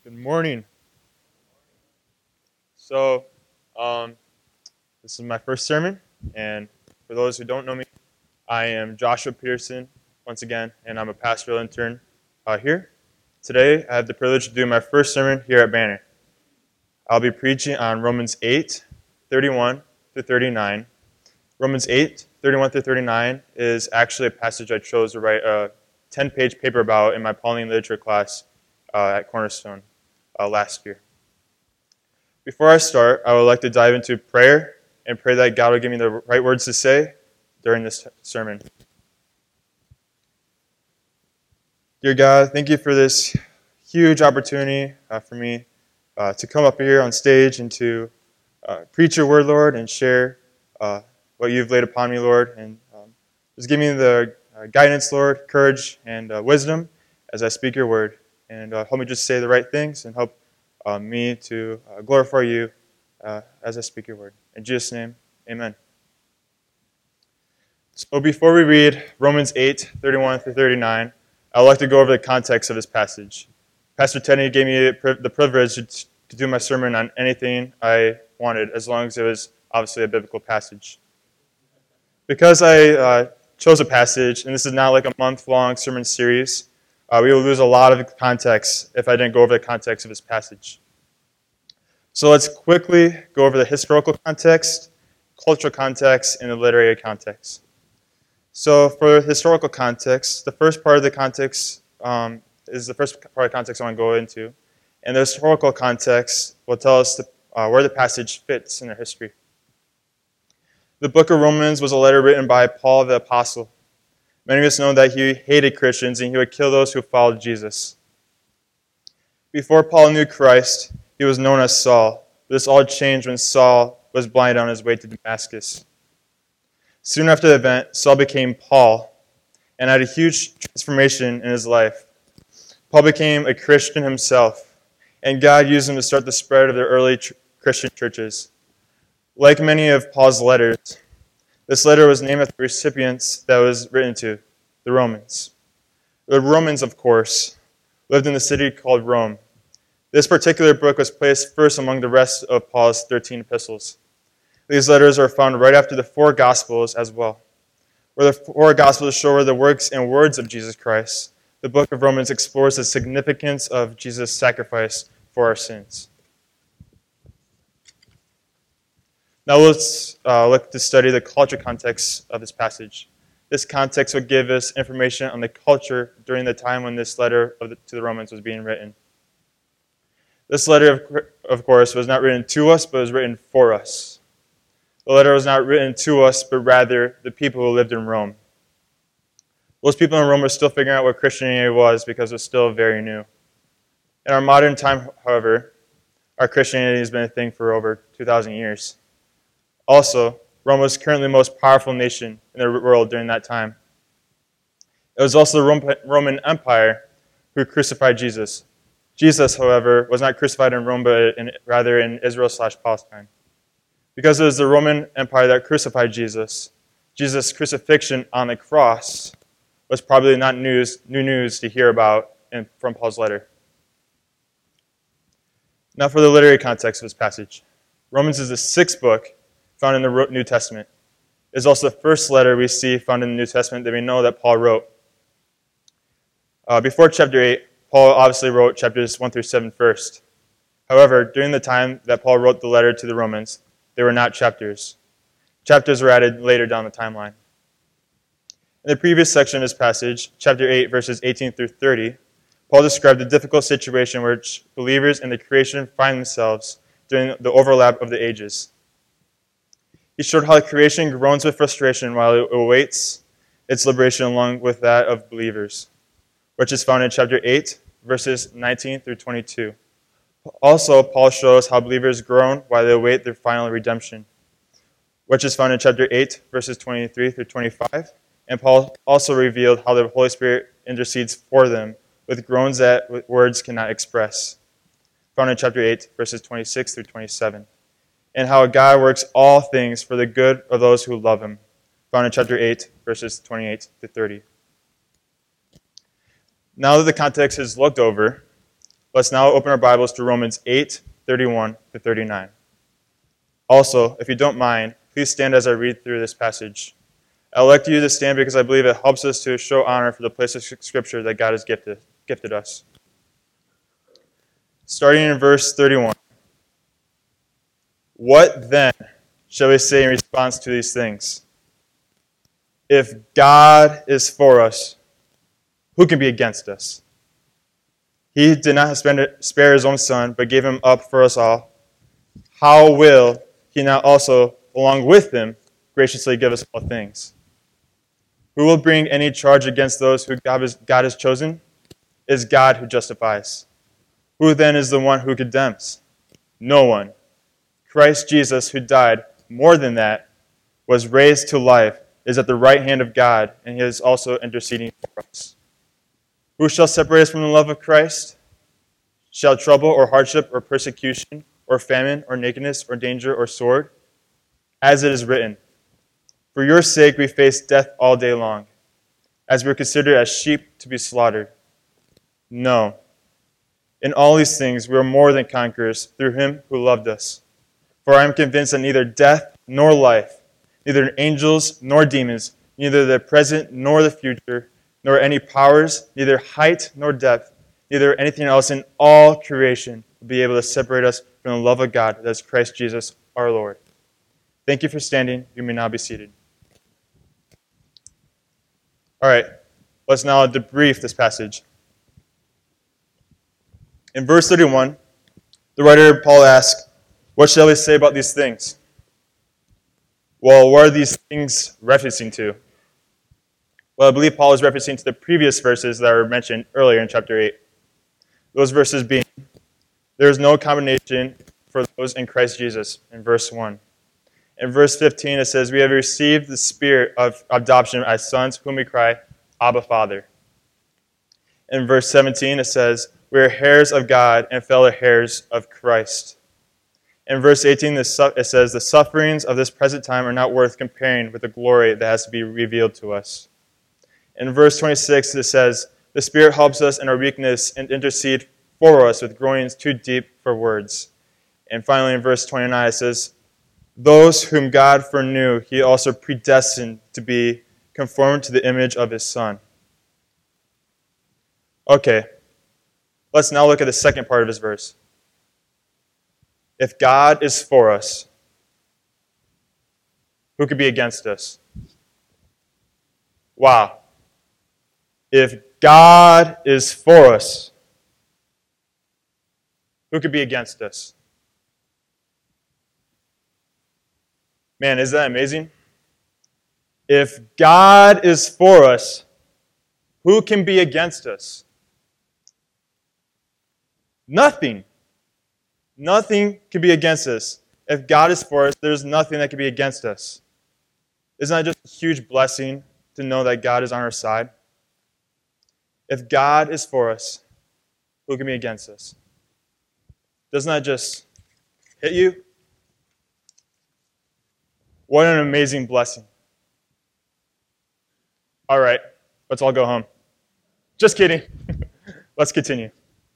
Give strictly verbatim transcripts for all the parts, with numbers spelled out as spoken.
Good morning. So, um, this is my first sermon, and for those who don't know me, I am Joshua Peterson, once again, and I'm a pastoral intern uh, here. Today, I have the privilege to do my first sermon here at Banner. I'll be preaching on Romans eight, thirty-one through thirty-nine. Romans eight, thirty-one through thirty-nine is actually a passage I chose to write a ten-page paper about in my Pauline literature class uh, at Cornerstone uh, last year. Before I start, I would like to dive into prayer and pray that God will give me the right words to say during this sermon. Dear God, thank you for this huge opportunity uh, for me uh, to come up here on stage and to uh, preach your word, Lord, and share uh, what you've laid upon me, Lord. And um, just give me the uh, guidance, Lord, courage, and uh, wisdom as I speak your word. And uh, help me just say the right things and help uh, me to uh, glorify you uh, as I speak your word. In Jesus' name, amen. So before we read Romans eight, thirty-one through thirty-nine, I'd like to go over the context of this passage. Pastor Teddy gave me the privilege to do my sermon on anything I wanted, as long as it was obviously a biblical passage. Because I uh, chose a passage, and this is not like a month-long sermon series, uh, we will lose a lot of context if I didn't go over the context of this passage. So let's quickly go over the historical context, cultural context, and the literary context. So for historical context, the first part of the context um, is the first part of the context I want to go into. And the historical context will tell us the, uh, where the passage fits in their history. The book of Romans was a letter written by Paul the Apostle. Many of us know that he hated Christians and he would kill those who followed Jesus. Before Paul knew Christ, he was known as Saul. This all changed when Saul was blinded on his way to Damascus. Soon after the event, Saul became Paul and had a huge transformation in his life. Paul became a Christian himself, and God used him to start the spread of the early tr- Christian churches. Like many of Paul's letters, this letter was named after the recipients that it was written to, the Romans. The Romans, of course, lived in the city called Rome. This particular book was placed first among the rest of Paul's thirteen epistles. These letters are found right after the four Gospels as well. Where the four Gospels show the works and words of Jesus Christ, the book of Romans explores the significance of Jesus' sacrifice for our sins. Now let's uh, look to study the culture context of this passage. This context would give us information on the culture during the time when this letter of the, to the Romans was being written. This letter, of, of course, was not written to us, but was written for us. The letter was not written to us, but rather the people who lived in Rome. Most people in Rome were still figuring out what Christianity was because it was still very new. In our modern time, however, our Christianity has been a thing for over two thousand years. Also, Rome was currently the most powerful nation in the world during that time. It was also the Roman Empire who crucified Jesus. Jesus, however, was not crucified in Rome, but in, rather in Israel slash Palestine. Because it was the Roman Empire that crucified Jesus, Jesus' crucifixion on the cross was probably not news, new news to hear about in, from Paul's letter. Now for the literary context of this passage. Romans is the sixth book found in the New Testament. It is also the first letter we see found in the New Testament that we know that Paul wrote. Uh, before chapter eight, Paul obviously wrote chapters one through seven first. However, during the time that Paul wrote the letter to the Romans, they were not chapters. Chapters were added later down the timeline. In the previous section of this passage, chapter eight, verses eighteen through thirty, Paul described the difficult situation which believers in the creation find themselves during the overlap of the ages. He showed how creation groans with frustration while it awaits its liberation along with that of believers, which is found in chapter eight, verses nineteen through twenty-two. Also, Paul shows how believers groan while they await their final redemption, which is found in chapter eight, verses twenty-three through twenty-five. And Paul also revealed how the Holy Spirit intercedes for them with groans that words cannot express, found in chapter eight, verses twenty-six through twenty-seven. And how God works all things for the good of those who love him, found in chapter eight, verses twenty-eight to thirty. Now that the context is looked over, Let's now open our Bibles to Romans eight, thirty-one to thirty-nine. Also, if you don't mind, please stand as I read through this passage. I elect you to stand because I believe it helps us to show honor for the place of Scripture that God has gifted, gifted us. Starting in verse thirty-one. What then shall we say in response to these things? If God is for us, who can be against us? He did not spare his own Son, but gave him up for us all. How will he not also, along with him, graciously give us all things? Who will bring any charge against those who God has chosen? It is God who justifies. Who then is the one who condemns? No one. Christ Jesus, who died, more than that, was raised to life, is at the right hand of God, and he is also interceding for us. Who shall separate us from the love of Christ? Shall trouble or hardship or persecution or famine or nakedness or danger or sword? As it is written, for your sake we face death all day long, as we are considered as sheep to be slaughtered. No. In all these things we are more than conquerors through him who loved us. For I am convinced that neither death nor life, neither angels nor demons, neither the present nor the future, nor any powers, neither height nor depth, neither anything else in all creation will be able to separate us from the love of God that is Christ Jesus our Lord. Thank you for standing. You may now be seated. All right, let's now debrief this passage. In verse thirty-one, the writer Paul asks, what shall we say about these things? Well, what are these things referencing to? Well, I believe Paul is referencing to the previous verses that were mentioned earlier in chapter eight. Those verses being, there is no condemnation for those in Christ Jesus, in verse one. In verse fifteen, it says, we have received the spirit of adoption as sons, whom we cry, Abba, Father. In verse seventeen, it says, we are heirs of God and fellow heirs of Christ. In verse eighteen, it says, the sufferings of this present time are not worth comparing with the glory that has to be revealed to us. In verse twenty-six, it says, the Spirit helps us in our weakness and intercede for us with groanings too deep for words. And finally, in verse twenty-nine, it says, those whom God foreknew, he also predestined to be conformed to the image of his Son. Okay, let's now look at the second part of his verse. If God is for us, who could be against us? Wow. If God is for us, who could be against us? Man, isn't that amazing? If God is for us, who can be against us? Nothing. Nothing can be against us. If God is for us, there's nothing that can be against us. Isn't that just a huge blessing to know that God is on our side? If God is for us, who can be against us? Doesn't that just hit you? What an amazing blessing. All right, let's all go home. Just kidding. Let's continue.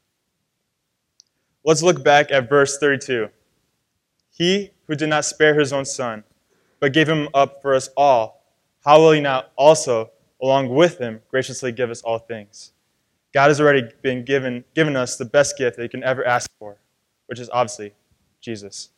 Let's look back at verse thirty-two. He who did not spare his own Son, but gave him up for us all, how will he not also, along with him, graciously give us all things? God has already been given, given us the best gift that you can ever ask for, which is obviously Jesus.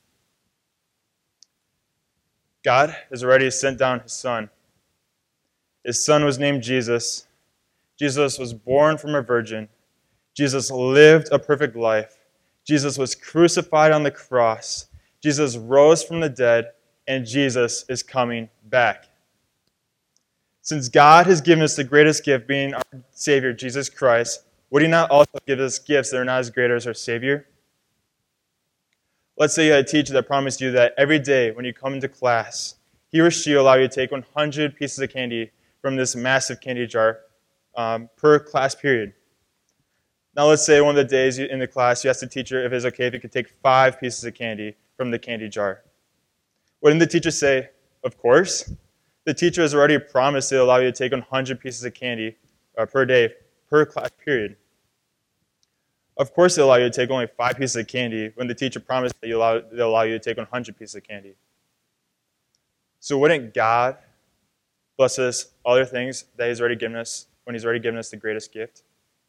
God has already sent down his Son. His Son was named Jesus. Jesus was born from a virgin. Jesus lived a perfect life. Jesus was crucified on the cross. Jesus rose from the dead, and Jesus is coming back. Since God has given us the greatest gift, being our Savior, Jesus Christ, would he not also give us gifts that are not as great as our Savior? Let's say you had a teacher that promised you that every day when you come into class, he or she will allow you to take one hundred pieces of candy from this massive candy jar um, per class period. Now let's say one of the days in the class you ask the teacher if it's okay if you could take five pieces of candy from the candy jar. Wouldn't the teacher say, of course? The teacher has already promised to allow you to take one hundred pieces of candy uh, per day, per class period. Of course they'll allow you to take only five pieces of candy when the teacher promised that you allow, they'll allow you to take one hundred pieces of candy. So wouldn't God bless us other things that he's already given us when he's already given us the greatest gift?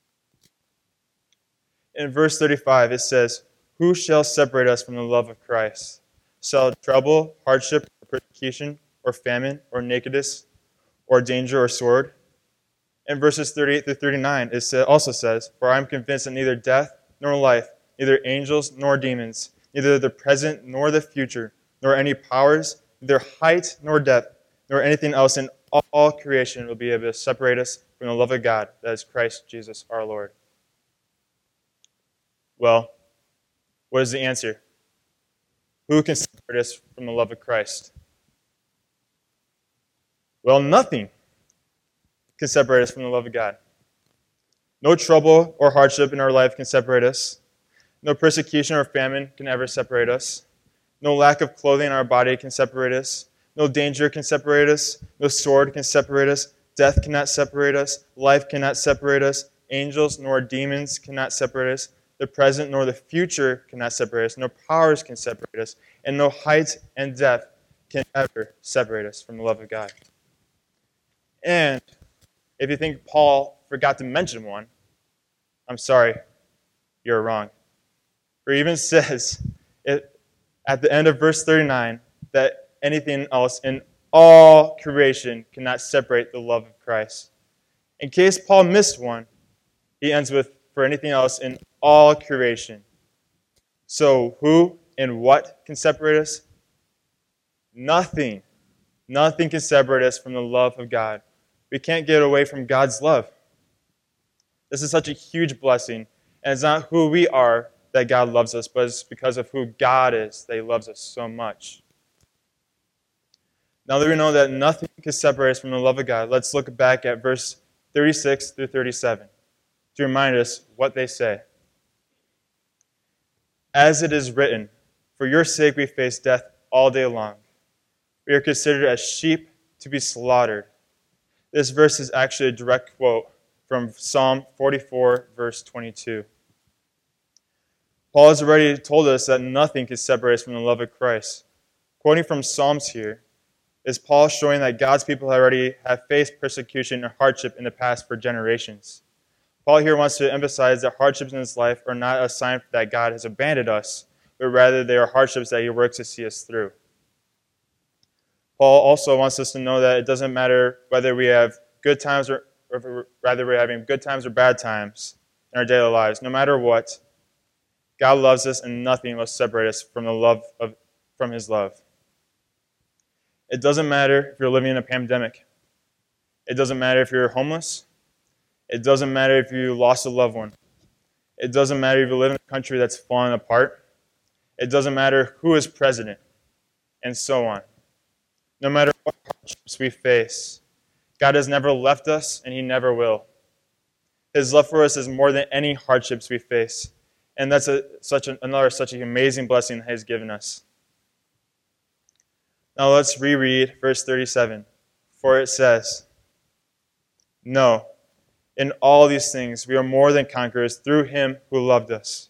In verse thirty-five, it says, "Who shall separate us from the love of Christ? Shall trouble, hardship, or persecution, or famine, or nakedness, or danger, or sword?" In verses thirty-eight through thirty-nine, it also says, "For I am convinced that neither death nor life, neither angels nor demons, neither the present nor the future, nor any powers, neither height nor depth, nor anything else in all creation will be able to separate us from the love of God, that is Christ Jesus our Lord." Well, what is the answer? Who can separate us from the love of Christ? Well, nothing can separate us from the love of God. No trouble or hardship in our life can separate us. No persecution or famine can ever separate us. No lack of clothing in our body can separate us. No danger can separate us. No sword can separate us. Death cannot separate us. Life cannot separate us. Angels nor demons cannot separate us. The present nor the future cannot separate us. No powers can separate us. And no height and depth can ever separate us from the love of God. And if you think Paul forgot to mention one, I'm sorry, you're wrong. For it even says it, at the end of verse thirty-nine that anything else in all creation cannot separate the love of Christ. In case Paul missed one, he ends with, "For anything else in all creation." So who and what can separate us? Nothing. Nothing can separate us from the love of God. We can't get away from God's love. This is such a huge blessing. And it's not who we are that God loves us, but it's because of who God is that he loves us so much. Now that we know that nothing can separate us from the love of God, let's look back at verse thirty-six through thirty-seven to remind us what they say. "As it is written, for your sake we face death all day long. We are considered as sheep to be slaughtered." This verse is actually a direct quote from Psalm forty-four, verse twenty-two. Paul has already told us that nothing can separate us from the love of Christ. Quoting from Psalms here is Paul showing that God's people already have faced persecution and hardship in the past for generations. Paul here wants to emphasize that hardships in his life are not a sign that God has abandoned us, but rather they are hardships that he works to see us through. Paul also wants us to know that it doesn't matter whether we have good times or, or rather we're having good times or bad times in our daily lives. No matter what, God loves us and nothing will separate us from the love of from his love. It doesn't matter if you're living in a pandemic. It doesn't matter if you're homeless. It doesn't matter if you lost a loved one. It doesn't matter if you live in a country that's falling apart. It doesn't matter who is president, and so on. No matter what hardships we face, God has never left us, and he never will. His love for us is more than any hardships we face, and that's a, such an, another such an amazing blessing that he has given us. Now let's reread verse thirty-seven. For it says, "No, in all these things we are more than conquerors through him who loved us."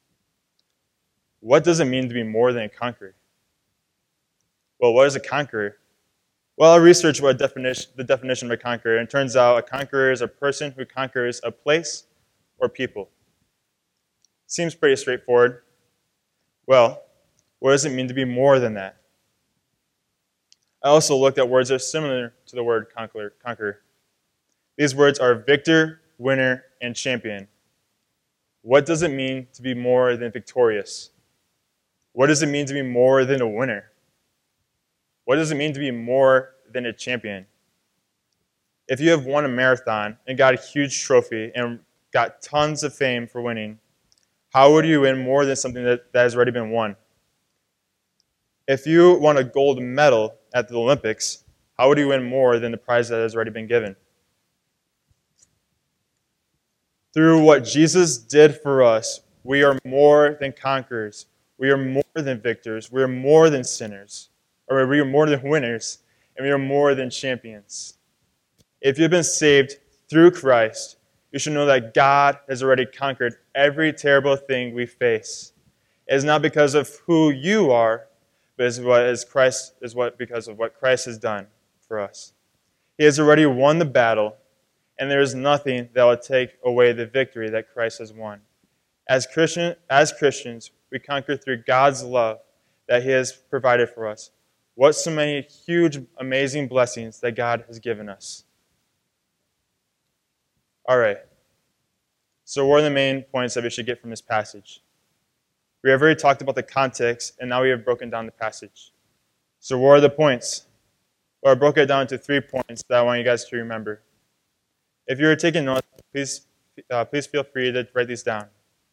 What does it mean to be more than a conqueror? Well, what is a conqueror? Well, I researched what definition, the definition of a conqueror, and it turns out a conqueror is a person who conquers a place or people. Seems pretty straightforward. Well, what does it mean to be more than that? I also looked at words that are similar to the word conqueror. conqueror. These words are victor, winner, and champion. What does it mean to be more than victorious? What does it mean to be more than a winner? What does it mean to be more than a champion? If you have won a marathon and got a huge trophy and got tons of fame for winning, how would you win more than something that, that has already been won? If you won a gold medal at the Olympics, how would you win more than the prize that has already been given? Through what Jesus did for us, we are more than conquerors. We are more than victors. We are more than sinners. Or we are more than winners. And we are more than champions. If you've been saved through Christ, we should know that God has already conquered every terrible thing we face. It is not because of who you are, but is what is Christ is what because of what Christ has done for us. He has already won the battle, and there is nothing that will take away the victory that Christ has won. As Christian, as Christians, we conquer through God's love that He has provided for us. What so many huge, amazing blessings that God has given us. All right. So what are the main points that we should get from this passage? We have already talked about the context, and now we have broken down the passage. So what are the points? Well, I broke it down into three points that I want you guys to remember. If you were taking notes, please, uh, please feel free to write these down.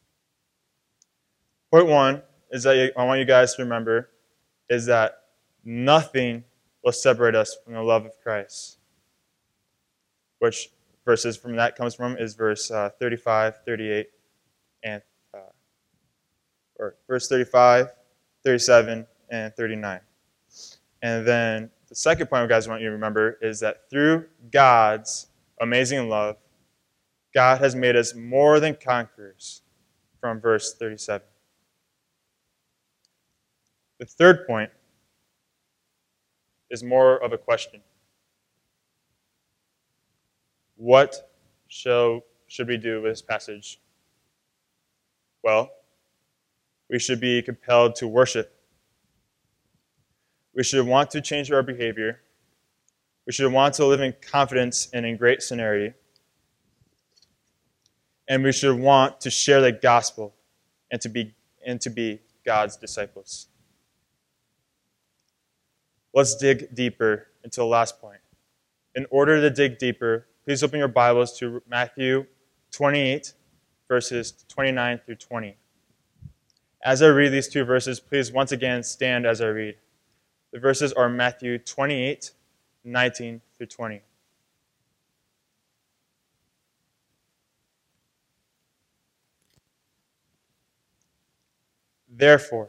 Point one is that I want you guys to remember is that nothing will separate us from the love of Christ. Which verses from that comes from is verse uh, thirty-five, thirty-eight, and uh, or verse thirty-five, thirty-seven, and thirty-nine. And then the second point I guys want you to remember is that through God's amazing love, God has made us more than conquerors from verse thirty-seven. The third point is more of a question. What shall, should we do with this passage? Well, we should be compelled to worship. We should want to change our behavior. We should want to live in confidence and in great sincerity. And we should want to share the gospel and to be, and to be God's disciples. Let's dig deeper into the last point. In order to dig deeper, please open your Bibles to Matthew twenty-eight, verses twenty-nine through twenty. As I read these two verses, please once again stand as I read. The verses are Matthew twenty-eight, nineteen through twenty. Therefore,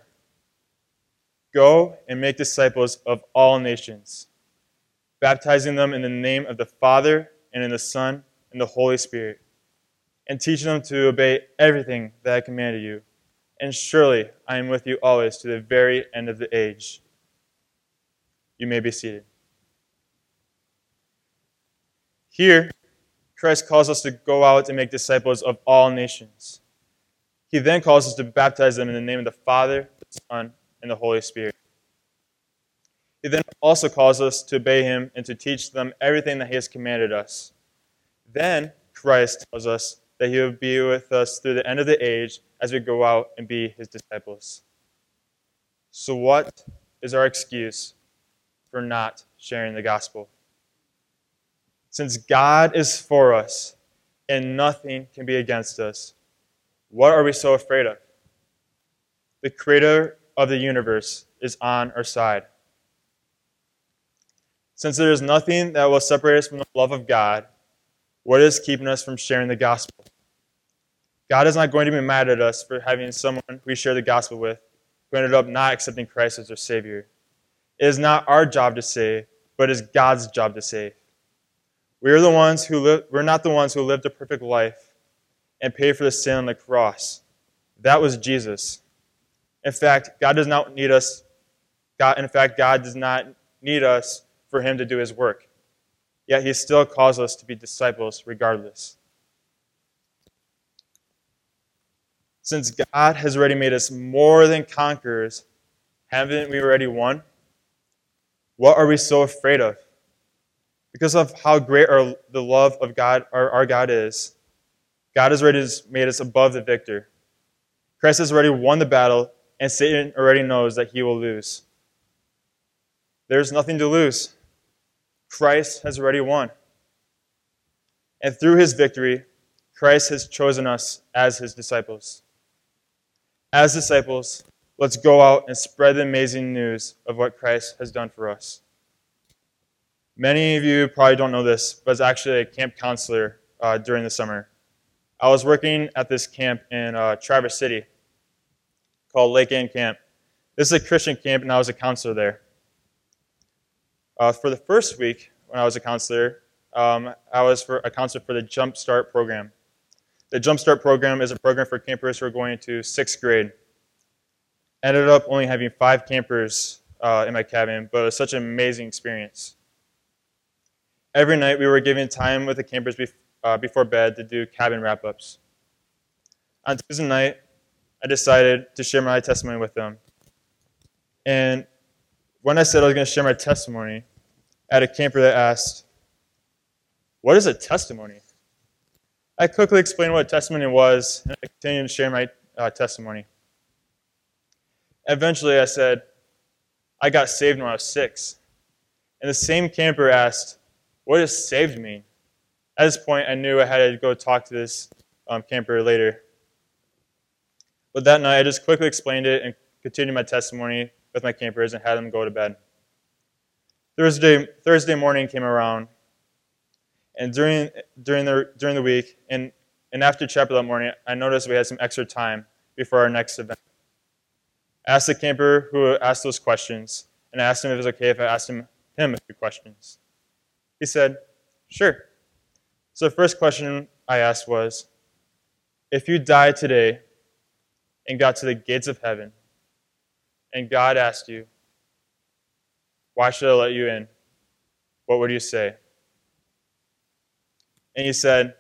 go and make disciples of all nations, baptizing them in the name of the Father, and in the Son, and the Holy Spirit, and teaching them to obey everything that I commanded you. And surely I am with you always to the very end of the age. You may be seated. Here, Christ calls us to go out and make disciples of all nations. He then calls us to baptize them in the name of the Father, the Son, and the Holy Spirit. He then also calls us to obey Him and to teach them everything that He has commanded us. Then Christ tells us that He will be with us through the end of the age as we go out and be His disciples. So what is our excuse for not sharing the gospel? Since God is for us and nothing can be against us, what are we so afraid of? The Creator of the universe is on our side. Since there is nothing that will separate us from the love of God, what is keeping us from sharing the gospel? God is not going to be mad at us for having someone we share the gospel with who ended up not accepting Christ as their Savior. It is not our job to save, but it is God's job to save. We are the ones who live, we're not the ones who lived a perfect life and paid for the sin on the cross. That was Jesus. In fact, God does not need us. God, in fact, God does not need us for Him to do His work. Yet He still calls us to be disciples regardless. Since God has already made us more than conquerors, haven't we already won? What are we so afraid of? Because of how great our, the love of God, our, our God is, God has already made us above the victor. Christ has already won the battle, and Satan already knows that he will lose. There's nothing to lose. Christ has already won. And through His victory, Christ has chosen us as His disciples. As disciples, let's go out and spread the amazing news of what Christ has done for us. Many of you probably don't know this, but I was actually a camp counselor uh, during the summer. I was working at this camp in uh, Traverse City called Lake Ann Camp. This is a Christian camp, and I was a counselor there. Uh, for the first week, when I was a counselor, um, I was for a counselor for the Jump Start program. The Jumpstart program is a program for campers who are going to sixth grade. I ended up only having five campers uh, in my cabin, but it was such an amazing experience. Every night we were given time with the campers bef- uh, before bed to do cabin wrap-ups. On Tuesday night, I decided to share my testimony with them. And when I said I was going to share my testimony, I had a camper that asked, "What is a testimony?" I quickly explained what a testimony was, and I continued to share my uh, testimony. Eventually, I said, "I got saved when I was six." And the same camper asked, "What does saved mean?" At this point, I knew I had to go talk to this um, camper later. But that night, I just quickly explained it and continued my testimony with my campers and had them go to bed. Thursday, Thursday morning came around, and during during the during the week and, and after chapel that morning, I noticed we had some extra time before our next event. I asked the camper who asked those questions, and I asked him if it was okay if I asked him, him a few questions. He said, "Sure." So the first question I asked was, if you died today and got to the gates of heaven, and God asked you, "Why should I let you in?" what would you say? And he said,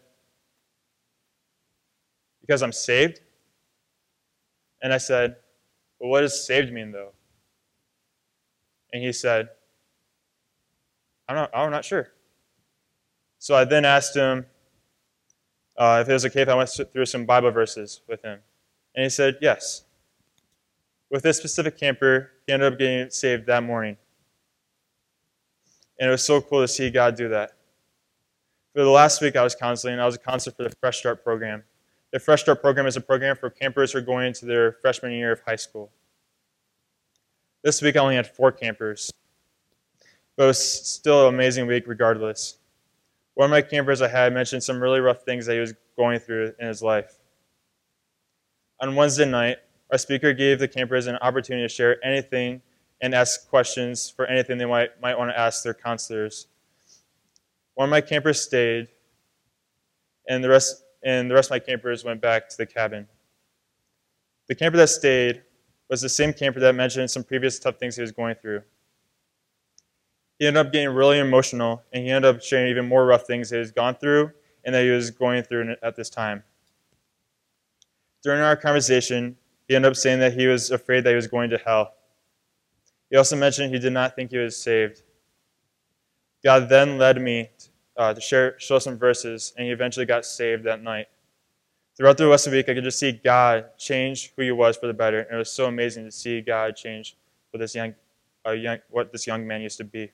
"Because I'm saved." And I said, "Well, what does saved mean, though?" And he said, I'm not, I'm not sure. So I then asked him uh, if it was okay if I went through some Bible verses with him. And he said, yes. With this specific camper, he ended up getting saved that morning. And it was so cool to see God do that. For the last week I was counseling, I was a counselor for the Fresh Start program. The Fresh Start program is a program for campers who are going into their freshman year of high school. This week I only had four campers, but it was still an amazing week regardless. One of my campers I had mentioned some really rough things that he was going through in his life. On Wednesday night, our speaker gave the campers an opportunity to share anything and ask questions for anything they might, might want to ask their counselors. One of my campers stayed, and the rest and the rest of my campers went back to the cabin. The camper that stayed was the same camper that mentioned some previous tough things he was going through. He ended up getting really emotional, and he ended up sharing even more rough things that he's gone through and that he was going through at this time. During our conversation, he ended up saying that he was afraid that he was going to hell. He also mentioned he did not think he was saved. God then led me uh, to share, show some verses, and he eventually got saved that night. Throughout the rest of the week, I could just see God change who he was for the better, and it was so amazing to see God change what this young, uh, young, what this young man used to be.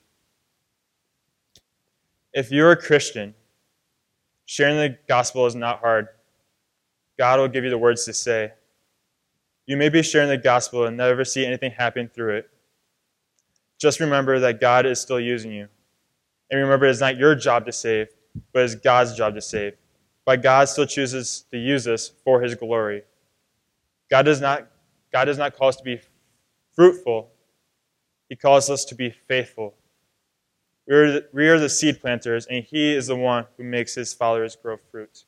If you're a Christian, sharing the gospel is not hard. God will give you the words to say. You may be sharing the gospel and never see anything happen through it. Just remember that God is still using you. And remember, it's not your job to save, but it's God's job to save. But God still chooses to use us for his glory. God does not, God does not call us to be fruitful. He calls us to be faithful. We are, the, we are the seed planters, and he is the one who makes his followers grow fruit.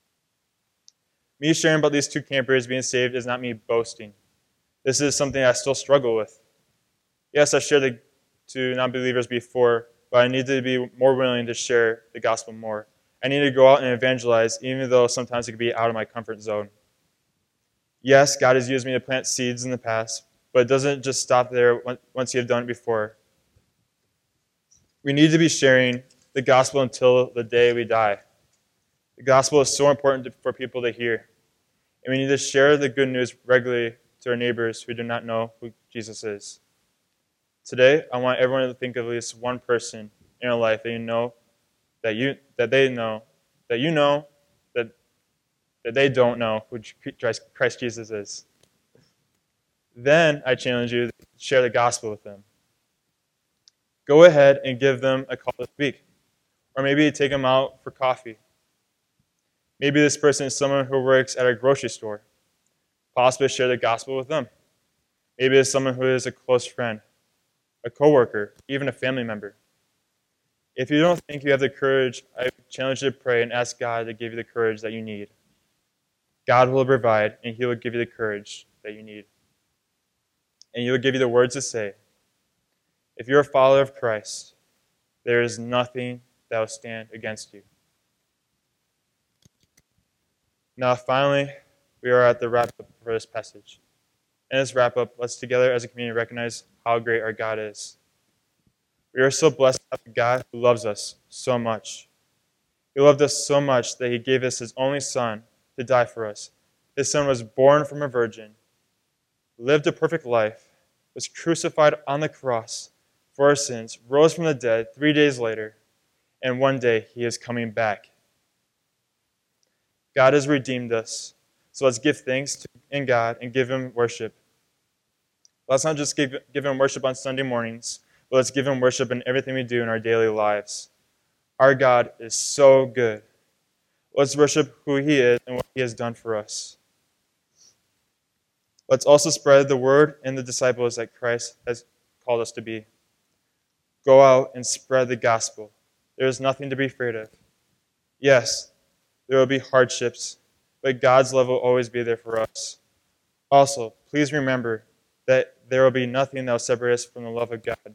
Me sharing about these two campers being saved is not me boasting. This is something I still struggle with. Yes, I shared the, to non-believers before, but I need to be more willing to share the gospel more. I need to go out and evangelize, even though sometimes it can be out of my comfort zone. Yes, God has used me to plant seeds in the past, but it doesn't just stop there once you have done it before. We need to be sharing the gospel until the day we die. The gospel is so important for people to hear. And we need to share the good news regularly to our neighbors who do not know who Jesus is. Today, I want everyone to think of at least one person in your life that you know, that you that they know, that you know, that that they don't know who Christ Jesus is. Then I challenge you to share the gospel with them. Go ahead and give them a call this week. Or maybe take them out for coffee. Maybe this person is someone who works at a grocery store. Possibly share the gospel with them. Maybe it's someone who is a close friend, a coworker, even a family member. If you don't think you have the courage, I challenge you to pray and ask God to give you the courage that you need. God will provide, and he will give you the courage that you need. And he will give you the words to say. If you're a follower of Christ, there is nothing that will stand against you. Now, finally, we are at the wrap-up for this passage. In this wrap-up, let's together as a community recognize how great our God is. We are so blessed to have a God who loves us so much. He loved us so much that he gave us his only Son to die for us. His Son was born from a virgin, lived a perfect life, was crucified on the cross for our sins, rose from the dead three days later, and one day he is coming back. God has redeemed us, so let's give thanks to in God and give him worship. Let's not just give, give him worship on Sunday mornings, but let's give him worship in everything we do in our daily lives. Our God is so good. Let's worship who he is and what he has done for us. Let's also spread the word and the disciples that Christ has called us to be. Go out and spread the gospel. There is nothing to be afraid of. Yes, there will be hardships, but God's love will always be there for us. Also, please remember that there will be nothing that will separate us from the love of God.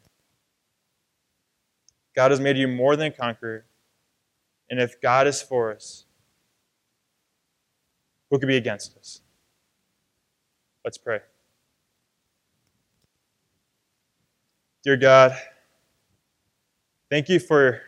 God has made you more than a conqueror, and if God is for us, who could be against us? Let's pray. Dear God, thank you for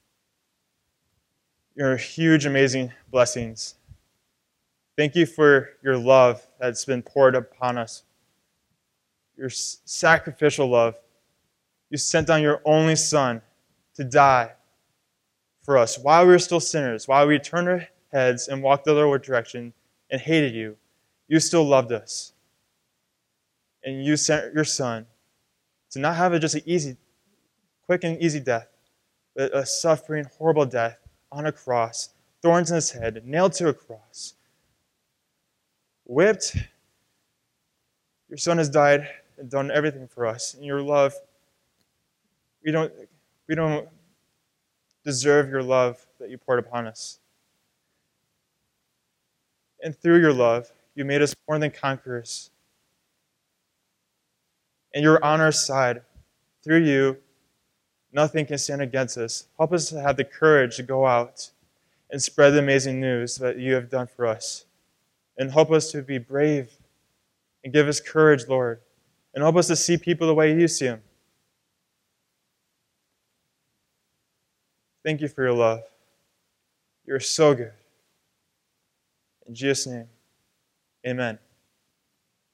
your huge, amazing blessings. Thank you for your love that's been poured upon us, your sacrificial love. You sent down your only Son to die for us while we were still sinners, while we turned our heads and walked the other direction and hated you. You still loved us. And you sent your Son to not have it just an easy, quick and easy death, but a suffering, horrible death on a cross, thorns in his head, nailed to a cross, whipped. Your Son has died and done everything for us. In your love, we don't, we don't deserve your love that you poured upon us. And through your love, you made us more than conquerors. And you're on our side. Through you, nothing can stand against us. Help us to have the courage to go out and spread the amazing news that you have done for us. And help us to be brave and give us courage, Lord. And help us to see people the way you see them. Thank you for your love. You're so good. In Jesus' name, amen.